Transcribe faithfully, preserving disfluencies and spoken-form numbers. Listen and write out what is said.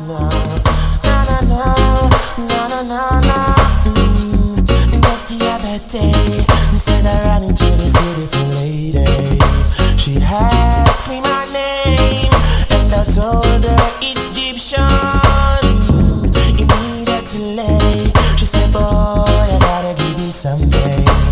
na na na na na na na. Mm. Just the other day, instead of running to the city for lady, she asked me my name, and I told her it's Egyptian. Immediately, she said, boy, I gotta give you something.